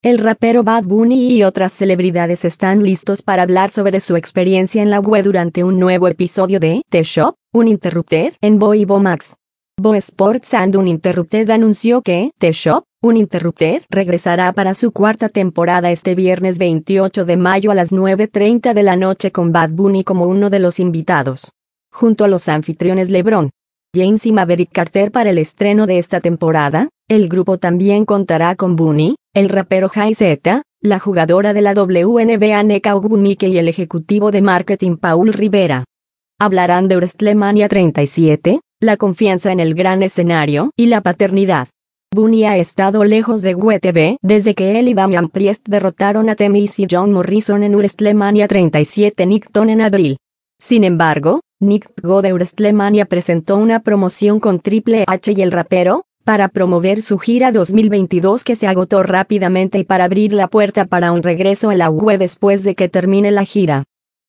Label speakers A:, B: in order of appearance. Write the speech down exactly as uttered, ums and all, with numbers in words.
A: El rapero Bad Bunny y otras celebridades están listos para hablar sobre su experiencia en la web durante un nuevo episodio de The Shop, Uninterrupted en Boivo Max. Bo Sports and Uninterrupted anunció que The Shop, Uninterrupted regresará para su cuarta temporada este viernes veintiocho de mayo a las nueve treinta de la noche con Bad Bunny como uno de los invitados. Junto a los anfitriones LeBron James y Maverick Carter para el estreno de esta temporada, el grupo también contará con Bunny, el rapero Jay Z, la jugadora de la W N B A Nneka Ogwumike y el ejecutivo de marketing Paul Rivera. Hablarán de WrestleMania treinta y siete, la confianza en el gran escenario y la paternidad. Bunny ha estado lejos de W T V desde que él y Damian Priest derrotaron a The Miz y John Morrison en WrestleMania treinta y siete Nicktoon en abril. Sin embargo, Nick Go de WrestleMania presentó una promoción con Triple H y el rapero, para promover su gira dos mil veintidós que se agotó rápidamente y para abrir la puerta para un regreso a la W después de que termine la gira.